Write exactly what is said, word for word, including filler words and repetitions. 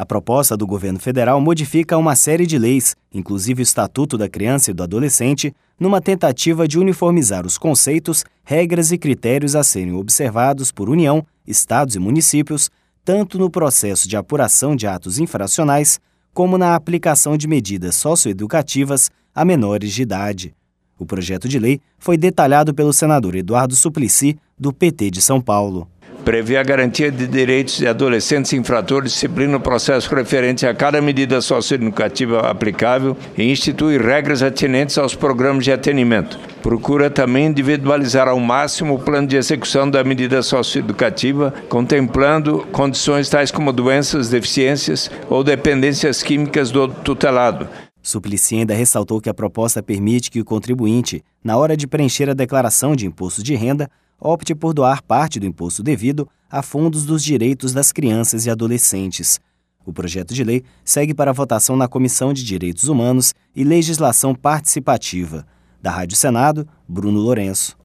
A proposta do governo federal modifica uma série de leis, inclusive o Estatuto da Criança e do Adolescente, numa tentativa de uniformizar os conceitos, regras e critérios a serem observados por União, estados e municípios, tanto no processo de apuração de atos infracionais, como na aplicação de medidas socioeducativas a menores de idade. O projeto de lei foi detalhado pelo senador Eduardo Suplicy, do P T de São Paulo. Prevê a garantia de direitos de adolescentes infratores, disciplina o processo referente a cada medida socioeducativa aplicável e institui regras atinentes aos programas de atendimento. Procura também individualizar ao máximo o plano de execução da medida socioeducativa, contemplando condições tais como doenças, deficiências ou dependências químicas do tutelado. Suplicy ainda ressaltou que a proposta permite que o contribuinte, na hora de preencher a declaração de imposto de renda, opte por doar parte do imposto devido a fundos dos direitos das crianças e adolescentes. O projeto de lei segue para votação na Comissão de Direitos Humanos e Legislação Participativa. Da Rádio Senado, Bruno Lourenço.